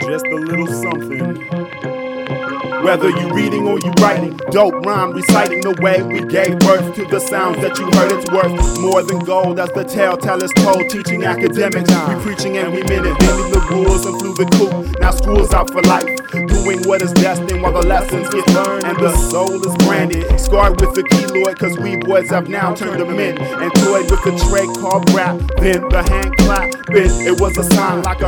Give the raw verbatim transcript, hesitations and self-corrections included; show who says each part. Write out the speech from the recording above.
Speaker 1: just a little something. Whether you reading or you writing, dope rhyme reciting the way we gave birth to the sounds that you heard. It's worth more than gold, as the telltale is told. Teaching academics, we preaching and we meant it. Bending the rules and flew the coop. Now school's out for life, doing what is destined while the lessons get learned and the soul is branded. Scarred with the keloid, cause we boys have now turned them in and toyed with the tray called rap. Then the hand clap, it was a sign like a